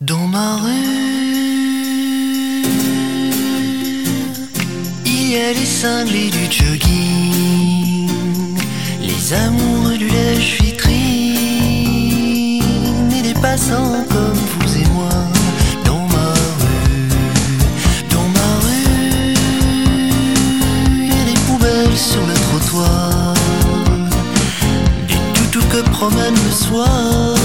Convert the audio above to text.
Dans ma rue, il y a les cinglés du jogging, les amoureux du lèche-vitrine et des passants comme vous et moi. Dans ma rue, il y a des poubelles sur le trottoir, des toutous que promènent le soir.